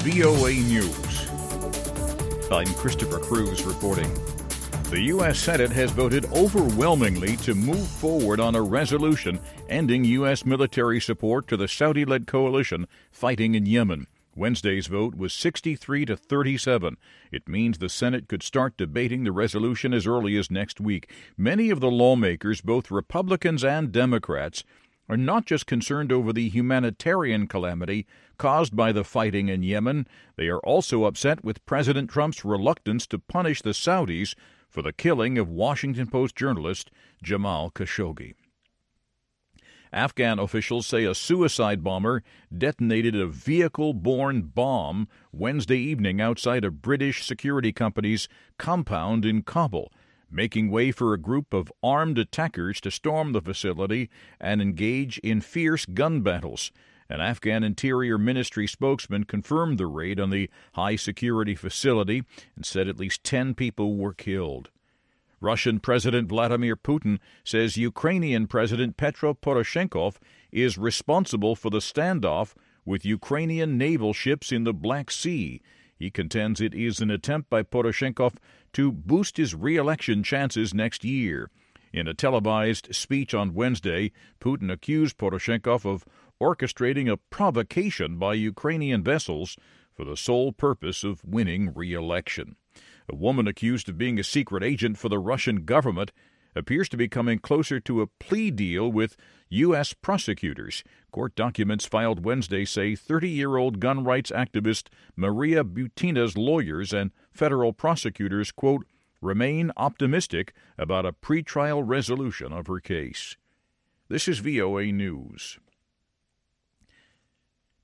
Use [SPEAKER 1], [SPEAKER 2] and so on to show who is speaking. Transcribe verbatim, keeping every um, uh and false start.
[SPEAKER 1] V O A News. I'm Christopher Cruz reporting. The U S Senate has voted overwhelmingly to move forward on a resolution ending U S military support to the Saudi-led coalition fighting in Yemen. Wednesday's vote was sixty-three to thirty-seven. It means the Senate could start debating the resolution as early as next week. Many of the lawmakers, both Republicans and Democrats, are not just concerned over the humanitarian calamity caused by the fighting in Yemen. They are also upset with President Trump's reluctance to punish the Saudis for the killing of Washington Post journalist Jamal Khashoggi. Afghan officials say a suicide bomber detonated a vehicle-borne bomb Wednesday evening outside a British security company's compound in Kabul, making way for a group of armed attackers to storm the facility and engage in fierce gun battles. An Afghan Interior Ministry spokesman confirmed the raid on the high-security facility and said at least ten people were killed. Russian President Vladimir Putin says Ukrainian President Petro Poroshenko is responsible for the standoff with Ukrainian naval ships in the Black Sea. He contends it is an attempt by Poroshenko to boost his re-election chances next year. In a televised speech on Wednesday, Putin accused Poroshenko of orchestrating a provocation by Ukrainian vessels for the sole purpose of winning re-election. A woman accused of being a secret agent for the Russian government appears to be coming closer to a plea deal with U S prosecutors. Court documents filed Wednesday say thirty-year-old gun rights activist Maria Butina's lawyers and federal prosecutors, quote, remain optimistic about a pretrial resolution of her case. This is V O A News.